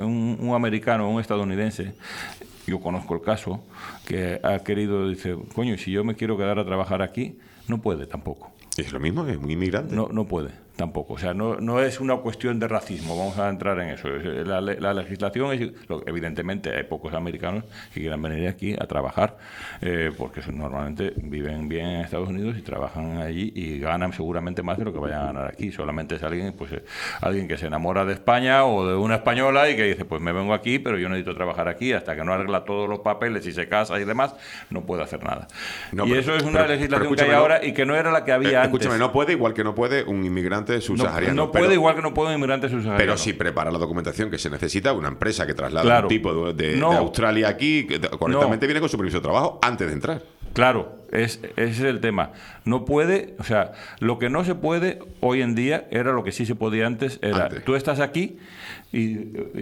un americano, un estadounidense, yo conozco el caso, que ha querido, dice, coño, si yo me quiero quedar a trabajar aquí, no puede tampoco. Es lo mismo, es un inmigrante. No puede tampoco. O sea, no es una cuestión de racismo, vamos a entrar en eso. La legislación es... Evidentemente hay pocos americanos que quieran venir aquí a trabajar, porque normalmente viven bien en Estados Unidos y trabajan allí y ganan seguramente más de lo que vayan a ganar aquí. Solamente es alguien que se enamora de España o de una española y que dice, pues me vengo aquí, pero yo necesito trabajar aquí, hasta que no arregla todos los papeles y se casa y demás, no puede hacer nada. No, y pero- eso es una pero legislación que hay escúchame, ahora y que no era la que había antes. Escúchame, no puede, igual que no puede un inmigrante subsahariano. No puede, pero- igual que no puede un inmigrante subsahariano. Pero si prepara la documentación que se necesita, una empresa que traslada Claro. un tipo de No. Australia aquí, que correctamente viene con su permiso de trabajo antes de entrar. Claro, ese es el tema. No puede, o sea, lo que no se puede hoy en día era lo que sí se podía antes. Era, Antes. tú estás aquí y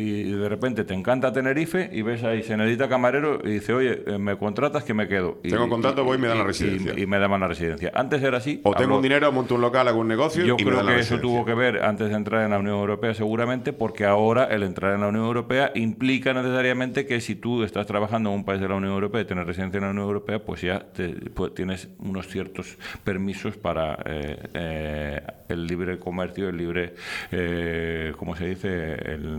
de repente te encanta Tenerife y ves ahí, se necesita camarero y dice, oye, me contratas que me quedo. Tengo contrato, voy y me dan la residencia. Y me daban la residencia. Antes era así. O tengo hablo- un dinero, monto un local, hago un negocio Yo y me creo dan la que eso residencia. tuvo que ver antes de entrar en la Unión Europea seguramente, porque ahora el entrar en la Unión Europea implica necesariamente que si tú estás trabajando en un país de la Unión Europea y tienes residencia en la Unión Europea, pues ya tienes unos ciertos permisos para el libre comercio, el libre, ¿cómo se dice?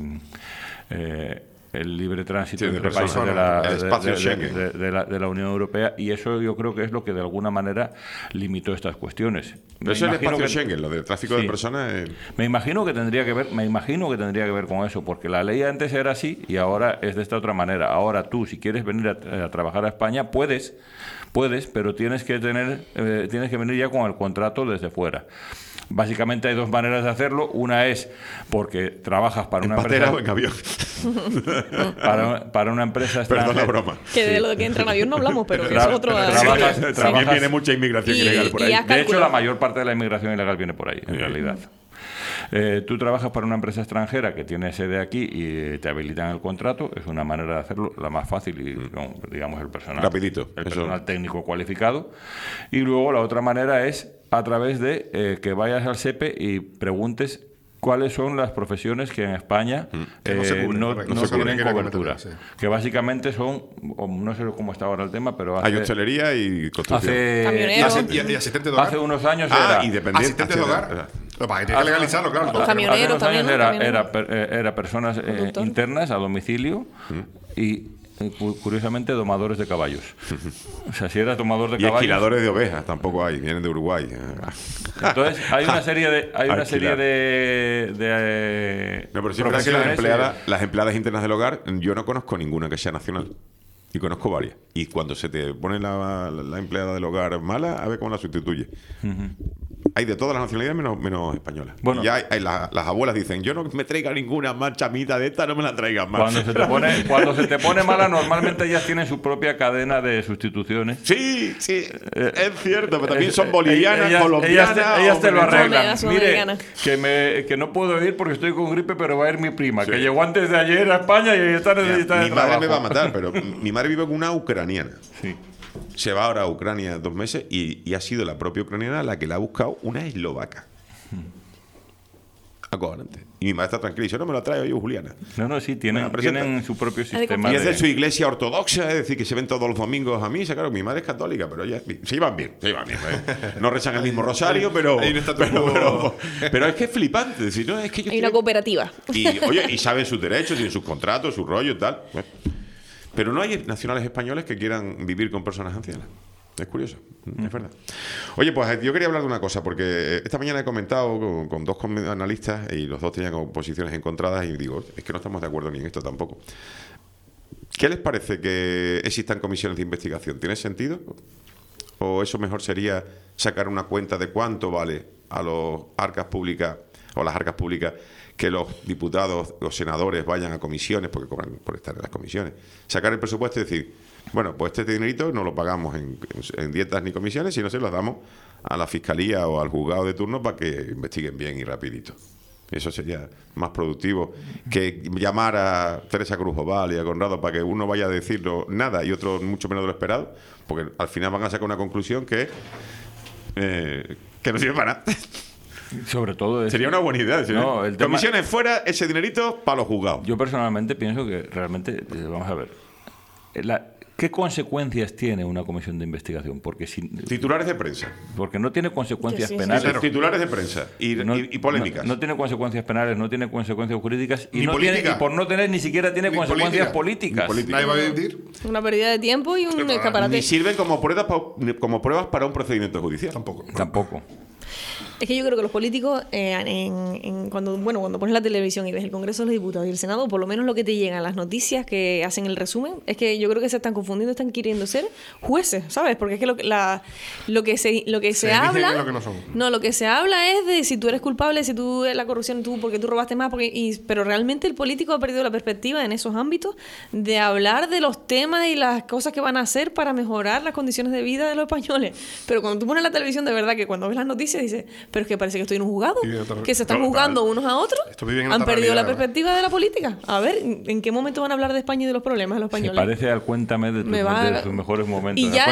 El libre tránsito Sí, de entre países personas, el espacio Schengen. de la Unión Europea, y eso yo creo que es lo que de alguna manera limitó estas cuestiones. Pero eso es el imagino espacio que- Schengen, lo del tráfico Sí. de personas. Me imagino que tendría que ver con eso, porque la ley antes era así y ahora es de esta otra manera. Ahora tú, si quieres venir a trabajar a España, puedes, pero tienes que venir ya con el contrato desde fuera. Básicamente hay dos maneras de hacerlo. Una es porque trabajas para ¿En una patera empresa, o en avión? para una empresa Perdón la extranjera. broma. Que de lo que entra en avión no hablamos, pero Tra- eso es otro... trabajas- sí. trabajas- También viene mucha inmigración Y- ilegal por y ahí. has De hecho, calculado. la mayor parte de la inmigración ilegal viene por ahí, en realidad. Tú trabajas para una empresa extranjera que tiene sede aquí y te habilitan el contrato. Es una manera de hacerlo, la más fácil y, digamos, el personal, Rapidito, el eso. personal técnico cualificado. Y luego la otra manera es a través de que vayas al SEPE y preguntes cuáles son las profesiones que en España Que no se cubren, correcto. no No se cubren, tienen que era cobertura. sí. Que básicamente son, o no sé cómo está ahora el tema, pero Hay hostelería y construcción. Camionero. Y asistente de hogar. hace unos años era... y dependiente. Asistentes de hogar. Lo que pasa es que tiene que legalizarlo, claro. Los camioneros Hace unos también, años ¿no? era personas Conductor. internas a domicilio y curiosamente domadores de caballos. O sea, si eras domador de Y caballos... esquiladores de ovejas tampoco hay, vienen de Uruguay. Entonces, hay una serie de... No, pero sí es verdad que las empleadas internas del hogar, yo no conozco ninguna que sea nacional. Y conozco varias. Y cuando se te pone la empleada del hogar mala, a ver cómo la sustituye. Hay de todas las nacionalidades menos españolas. Bueno. Y ya las abuelas dicen, yo no me traiga ninguna más chamita de esta, no me la traigan más. Cuando se te pone mala, normalmente ellas tienen su propia cadena de sustituciones. Sí, es cierto, pero también son bolivianas, colombianas. Ellas te lo arreglan. Colombianas, Mire, sudamericanas. que no puedo ir porque estoy con gripe, pero va a ir mi prima, que llegó antes de ayer a España y está necesitada de Mi madre trabajo. me va a matar, pero mi madre vive con una ucraniana. Sí. Se va ahora a Ucrania 2 meses y ha sido la propia ucraniana la que le ha buscado una eslovaca. Acojonante. Y mi madre está tranquila y dice, no me la traigo yo, Juliana. No, sí, Bueno, presenta. tienen su propio sistema. Y es de su iglesia ortodoxa, es decir, que se ven todos los domingos a misa. Claro, mi madre es católica, pero ella se llevan bien. No rezan el mismo rosario, pero es que es flipante. Decir, no, es que Hay una cooperativa. Y saben sus derechos, tienen sus contratos, su rollo y tal. Pero no hay nacionales españoles que quieran vivir con personas ancianas. Es curioso, es verdad. Oye, pues yo quería hablar de una cosa, porque esta mañana he comentado con dos analistas y los dos tenían posiciones encontradas y digo, es que no estamos de acuerdo ni en esto tampoco. ¿Qué les parece que existan comisiones de investigación? ¿Tiene sentido? ¿O eso mejor sería sacar una cuenta de cuánto vale a los arcas públicas o las arcas públicas que los diputados, los senadores vayan a comisiones, porque cobran por estar en las comisiones? Sacar el presupuesto y decir, bueno, pues este dinerito no lo pagamos en dietas ni comisiones, sino se lo damos a la fiscalía o al juzgado de turno para que investiguen bien y rapidito. Eso sería más productivo que llamar a Teresa Cruz Oval y a Conrado para que uno vaya a decirlo nada y otro mucho menos de lo esperado, porque al final van a sacar una conclusión que no sirve para nada. Sobre todo Sería una buena idea. No, el tema... Comisiones fuera, ese dinerito para los juzgados. Yo personalmente pienso que realmente, vamos a ver, ¿qué consecuencias tiene una comisión de investigación? Porque titulares de prensa. Porque no tiene consecuencias Sí. penales. Titulares de prensa y polémicas. No tiene consecuencias penales, no tiene consecuencias jurídicas y, Ni no política. tiene, y por no tener ni siquiera tiene Ni consecuencias política. políticas. Nadie va a mentir. Una pérdida de tiempo y un escaparate. Ni sirven como pruebas para un procedimiento judicial. Tampoco. Es que yo creo que los políticos, cuando pones la televisión y ves el Congreso de los Diputados y el Senado, por lo menos lo que te llegan las noticias que hacen el resumen, es que yo creo que se están confundiendo, están queriendo ser jueces, ¿sabes? Porque es que lo que se habla, lo que no son. lo que se habla es de si tú eres culpable, si tú la corrupción, porque tú robaste más, pero realmente el político ha perdido la perspectiva en esos ámbitos de hablar de los temas y las cosas que van a hacer para mejorar las condiciones de vida de los españoles. Pero cuando tú pones la televisión, de verdad que cuando ves las noticias dices, pero es que parece que estoy en un juzgado, que se están juzgando unos a otros, han perdido la perspectiva de la política. A ver, ¿en qué momento van a hablar de España y de los problemas de los españoles? Se parece al Cuéntame de tus mejores momentos. Y ya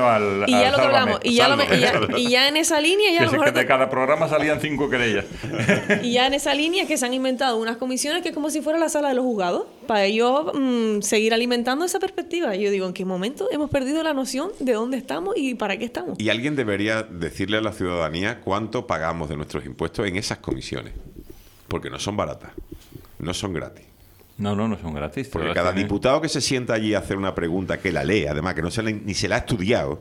lo que hablamos. Y ya en esa línea... que de cada programa salían 5 querellas. Y ya en esa línea es que se han inventado unas comisiones que es como si fuera la sala de los juzgados, para ellos seguir alimentando esa perspectiva. Y yo digo, ¿en qué momento hemos perdido la noción de dónde estamos y para qué estamos? Y alguien debería decirle a la ciudadanía cuánto pagamos de nuestros impuestos en esas comisiones. Porque no son baratas, no son gratis. No son gratis. Porque cada diputado que se sienta allí a hacer una pregunta, que la lee, además que ni se la ha estudiado,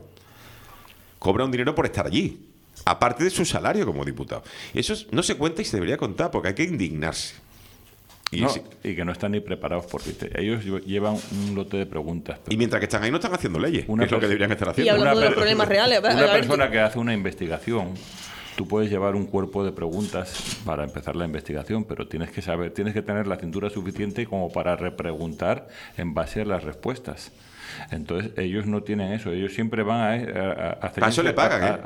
cobra un dinero por estar allí, aparte de su salario como diputado. Eso no se cuenta y se debería contar, porque hay que indignarse. Y que no están ni preparados, porque ellos llevan un lote de preguntas. Y mientras que están ahí no están haciendo leyes, que es lo que deberían estar haciendo. Y hablando de los problemas reales. Una persona que hace una investigación, tú puedes llevar un cuerpo de preguntas para empezar la investigación, pero tienes que tener la cintura suficiente como para repreguntar en base a las respuestas. Entonces ellos no tienen eso, ellos siempre van a hacer... A eso le pagan,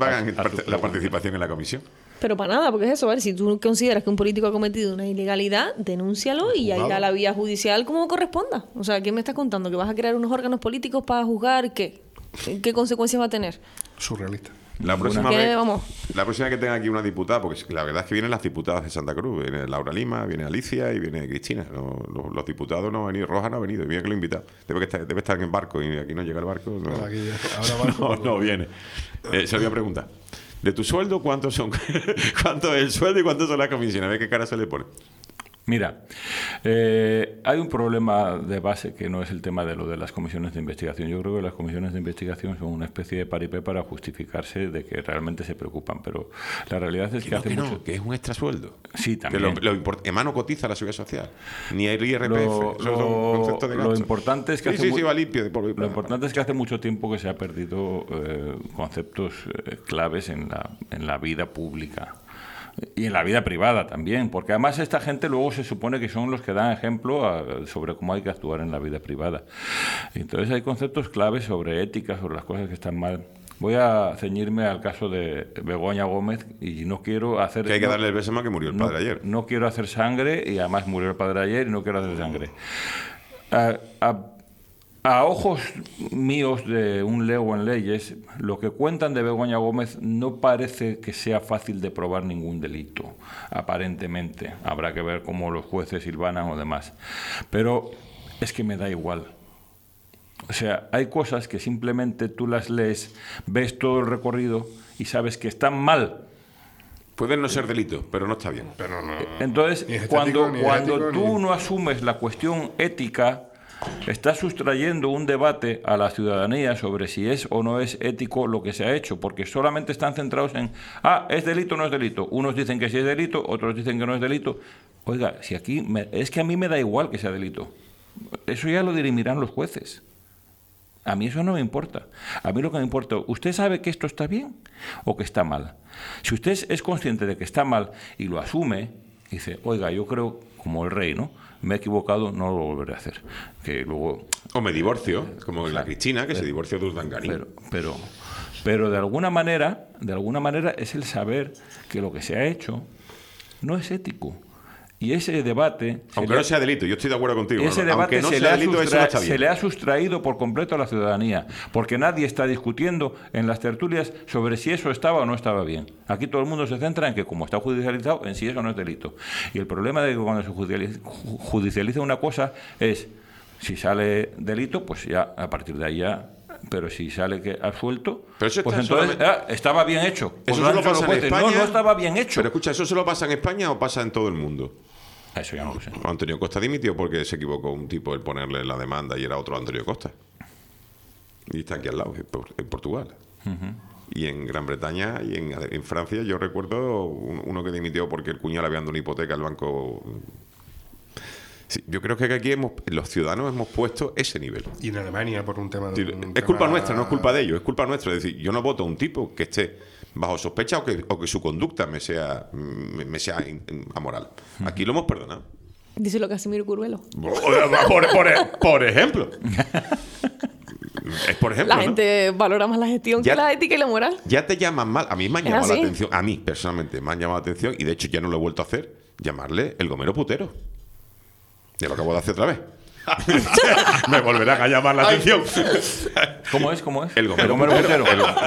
la participación en la comisión. Pero para nada, porque es eso, a ver, si tú consideras que un político ha cometido una ilegalidad, denúncialo y ya irá a la vía judicial como corresponda. O sea, ¿qué me estás contando? ¿Que vas a crear unos órganos políticos para juzgar qué? ¿Qué consecuencias va a tener? Surrealista. La próxima, Que, vez, vamos. la próxima vez que tenga aquí una diputada, porque la verdad es que vienen las diputadas de Santa Cruz, viene Laura Lima, viene Alicia y viene Cristina. Los diputados no han venido, Roja no ha venido, mira que lo he invitado. Debe estar en barco y aquí no llega el barco. No, Aquí, ahora no viene. Se lo voy a preguntar. De tu sueldo, ¿cuánto es el sueldo y cuánto son las comisiones? A ver qué cara se le pone. Mira, hay un problema de base que no es el tema de lo de las comisiones de investigación. Yo creo que las comisiones de investigación son una especie de paripé para justificarse de que realmente se preocupan, pero la realidad es que hace mucho... que es un extrasueldo. Sí, también. Que Emano cotiza la seguridad social, ni el IRPF. Lo importante es que va limpio. Lo importante es que hace mucho tiempo que se ha perdido conceptos claves en la vida pública. Y en la vida privada también, porque además esta gente luego se supone que son los que dan ejemplo sobre cómo hay que actuar en la vida privada. Entonces hay conceptos claves sobre ética, sobre las cosas que están mal. Voy a ceñirme al caso de Begoña Gómez y no quiero hacer... Que hay que darle el beso más que murió el padre ayer. No quiero hacer sangre y además murió el padre ayer y no quiero hacer sangre. A ojos míos de un lego en leyes, lo que cuentan de Begoña Gómez no parece que sea fácil de probar ningún delito, aparentemente. Habrá que ver cómo los jueces silvanan o demás. Pero es que me da igual. O sea, hay cosas que simplemente tú las lees, ves todo el recorrido y sabes que están mal. Pueden no ser delitos, pero no está bien. Pero no, entonces, ni estético, cuando tú no asumes la cuestión ética, estás sustrayendo un debate a la ciudadanía sobre si es o no es ético lo que se ha hecho, porque solamente están centrados en, ¿es delito o no es delito? Unos dicen que sí es delito, otros dicen que no es delito. Oiga, si aquí es que a mí me da igual que sea delito. Eso ya lo dirimirán los jueces. A mí eso no me importa. A mí lo que me importa, ¿usted sabe que esto está bien o que está mal? Si usted es consciente de que está mal y lo asume, dice, oiga, yo creo, como el rey, ¿no? Me he equivocado, no lo volveré a hacer. Que luego... O me divorcio, como la Cristina, que se divorció de Urdangarín. Pero de alguna manera es el saber que lo que se ha hecho no es ético. Y ese debate... Aunque no sea delito, yo estoy de acuerdo contigo. Ese debate aunque no sea delito, eso no está bien. Se le ha sustraído por completo a la ciudadanía, porque nadie está discutiendo en las tertulias sobre si eso estaba o no estaba bien. Aquí todo el mundo se centra en que, como está judicializado, en si eso no es delito. Y el problema de que cuando se judicializa una cosa es, si sale delito, pues ya, a partir de ahí ya... Pero si sale que absuelto, pues entonces estaba bien hecho. Eso solo pasa en España. No estaba bien hecho. Pero escucha, ¿eso solo pasa en España o pasa en todo el mundo? Eso ya no lo sé. Antonio Costa dimitió porque se equivocó un tipo en ponerle la demanda y era otro Antonio Costa. Y está aquí al lado, en Portugal. Y en Gran Bretaña y en Francia yo recuerdo uno que dimitió porque el cuñado le había dado una hipoteca al banco. Sí, yo creo que aquí los ciudadanos hemos puesto ese nivel. Y en Alemania por un tema de... Es culpa nuestra, no es culpa de ellos, es culpa nuestra. Es decir, yo no voto a un tipo que esté bajo sospecha o que su conducta me sea amoral. Aquí lo hemos perdonado. Dice lo Casimiro Curvelo. Por ejemplo. Es por ejemplo. La gente valora más la gestión que la ética y la moral. Ya te llaman mal. A mí me han llamado la atención. A mí, personalmente, me han llamado la atención y de hecho ya no lo he vuelto a hacer. Llamarle el gomero putero. Ya lo acabo de hacer otra vez. Me volverán a llamar la atención. ¿Cómo es? El gomero putero.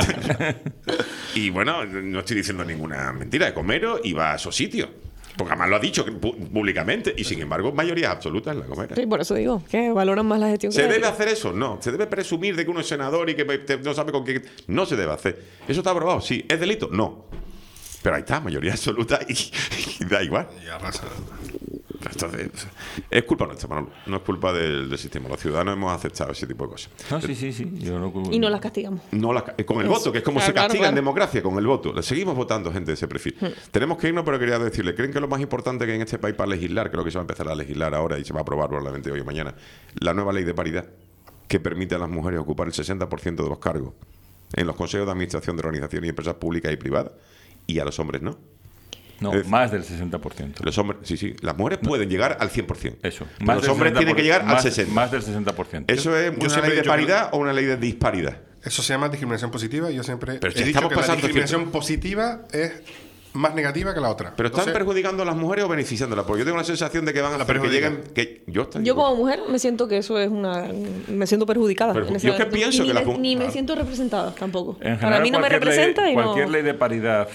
Y bueno, no estoy diciendo ninguna mentira. El gomero iba a esos sitios. Porque además lo ha dicho públicamente. Y sin embargo, mayoría absoluta en la gomera. Sí, por eso digo, que valoran más la gestión que ¿Se la debe ética? hacer eso? No. ¿Se debe presumir de que uno es senador y que no sabe con qué? No se debe hacer. ¿Eso está aprobado? Sí. ¿Es delito? No. Pero ahí está, mayoría absoluta y da igual. Y arrasa. Entonces, es culpa nuestra, Manolo. No es culpa del sistema. Los ciudadanos hemos aceptado ese tipo de cosas. No, sí. Y no las castigamos. Con el voto, que es como se castiga en democracia, con el voto. Le seguimos votando gente de ese perfil. Tenemos que irnos, pero quería decirle, ¿creen que lo más importante que hay en este país para legislar, creo que se va a empezar a legislar ahora y se va a aprobar probablemente hoy o mañana, la nueva ley de paridad, que permite a las mujeres ocupar el 60% de los cargos en los consejos de administración de organizaciones y empresas públicas y privadas, y a los hombres no? No, más del 60%. Los hombres, sí. Las mujeres pueden llegar al 100%. Eso. Pero los hombres tienen que llegar al 60%. Más del 60%. ¿Eso es una ley de paridad o una ley de disparidad? Eso se llama discriminación positiva y yo siempre Pero he dicho que la discriminación positiva es más negativa que la otra. ¿Pero están Entonces, perjudicando a las mujeres o beneficiándolas? Porque yo tengo la sensación de que van a hacer que lleguen... Yo como mujer me siento que eso es me siento perjudicada. Pero en yo es que aspecto. pienso Y que ni me siento representada tampoco. En Para general, mí no me representa y no... cualquier ley de paridad...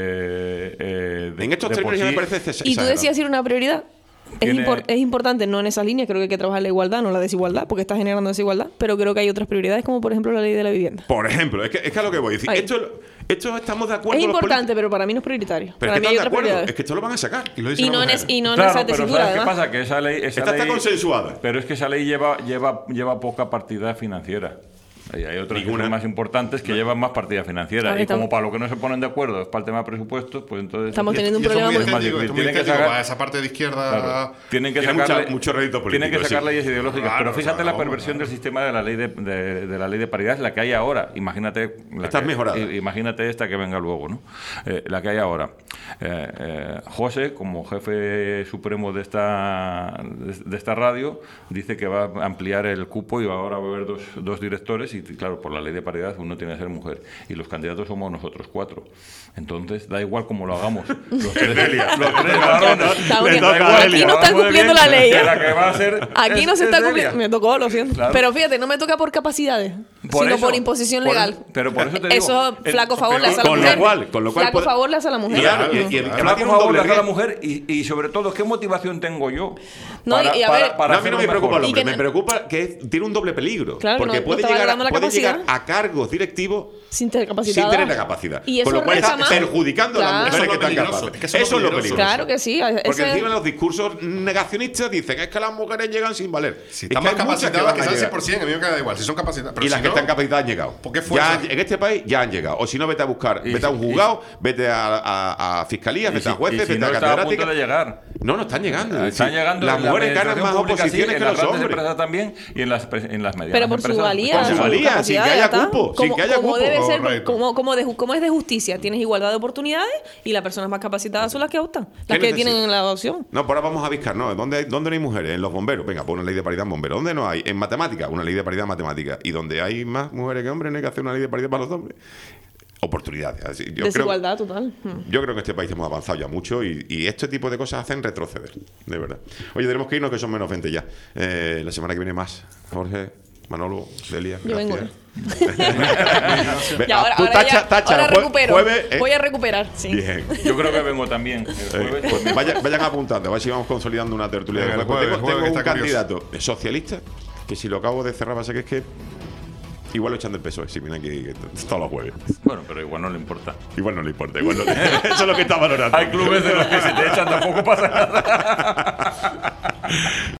en estos términos ya me parece Y tú decías ir una prioridad. Es importante, no en esa línea, creo que hay que trabajar la igualdad, no la desigualdad, porque está generando desigualdad, pero creo que hay otras prioridades, como por ejemplo la ley de la vivienda. Por ejemplo, es que a lo que voy a decir. Esto estamos de acuerdo. Es importante, pero para mí no es prioritario. Pero para es que mí hay están de otras acuerdo. prioridades. Es que esto lo van a sacar. Y lo dice Y una no mujer. en Claro, esa pero tesitura, ¿sabes qué además. pasa? Que esa ley... Esta está consensuada. Pero es que esa ley lleva poca partida financiera. Y hay otras que son más importantes que llevan más partida financiera. Vale, Y como para lo que no se ponen de acuerdo es para el tema de presupuestos, pues entonces... Estamos teniendo un Y eso problema muy muy... estético, esto muy Tienen que estético, sacar- para esa parte de izquierda... Claro. Tienen que Tiene sacarle mucho rédito político, tienen que sacar sí. leyes ideológicas, Claro, pero fíjate claro, la perversión del sistema de la ley de la ley de paridad, la que hay ahora. Imagínate Esta es mejorada. Imagínate esta que venga luego, ¿no? La que hay ahora. José, como jefe supremo de esta radio, dice que va a ampliar el cupo y ahora va a haber dos directores y claro, por la ley de paridad uno tiene que ser mujer y los candidatos somos nosotros 4. Entonces da igual cómo lo hagamos. Los tres varones. Estamos Le bien. toca a Aquí Delia. no están Muy cumpliendo bien, la ley. que la que va a ser Aquí no se es está Delia. cumpliendo. Me tocó, lo siento. Claro. Pero fíjate, no me toca por capacidades, sino eso, por imposición legal. Pero por eso te digo... Eso flaco favor le hace a la con lo mujer. cual Flaco puede- favor le hace a la mujer. Claro, y Claro, además tiene un favor doble le hace a la riesgo. mujer y sobre todo, ¿qué motivación tengo yo? No, y a ver- No, a mí hacerlo no me preocupa mejor? el hombre, Y que me preocupa que tiene un doble peligro. Claro, porque no puede, está valorando la puede llegar capacidad. a cargos directivos Sin tener capacidad. sin tener la capacidad. Y eso Con lo cual está resta más. perjudicando a Claro. las mujeres Eso que es lo están peligroso. capaces. Es que eso Eso es lo peligroso. peligroso. Claro que sí. Porque encima en los discursos negacionistas dicen es que las mujeres llegan sin valer. Si Es están que más hay muchas capacitadas, que van a sean llegar. 100%, a mí me queda igual. Si son capacitadas. Pero Y las si que no, están capacitadas han llegado. ¿Por qué fuerza? En este país ya han llegado. O si no, vete a buscar, vete a un juzgado, vete a fiscalías, vete a jueces, si vete no a está a punto catedráticas. de llegar. No están llegando. Están llegando Las en la mujeres ganan administración más pública, sí, oposiciones en que las los grandes hombres. empresas también y en las medianas Pero por su empresas. valía, Por su valía, sin que capacidad, haya ya está. cupo, sin que haya como cupo. debe ser, Correcto. como es de justicia. Tienes igualdad de oportunidades y las personas más capacitadas son las que optan. Las ¿Qué que necesita? tienen la opción. No, por ahora vamos a buscar, ¿no? ¿Dónde no hay mujeres? En los bomberos. Venga, pues una ley de paridad en bomberos. ¿Dónde no hay? En matemáticas, una ley de paridad en matemáticas. Y donde hay más mujeres que hombres, no hay que hacer una ley de paridad para los hombres. Oportunidades. Así, Desigualdad total. Yo creo que en este país hemos avanzado ya mucho y este tipo de cosas hacen retroceder, de verdad. Oye, tenemos que irnos, que son menos 20 ya. La semana que viene más. Jorge, Manolo, Delia. Yo vengo. Ve, Ya, ahora, tú ahora tacha, ya, tacha, ahora recupero. jueves, Voy a recuperar, sí. Bien. Yo creo que vengo también. El jueves, pues, Vayan apuntando, a ver si vamos consolidando una tertulia. Venga, el Después jueves, tengo que un está curioso. candidato socialista que si lo acabo de cerrar va a ser que es que igual lo echan del PSOE. Si viene aquí que todos los jueves. bueno, pero igual no le importa. Igual no le importa. Igual no le... Eso es lo que está valorando. Hay clubes de los que se te echan tampoco pasa nada.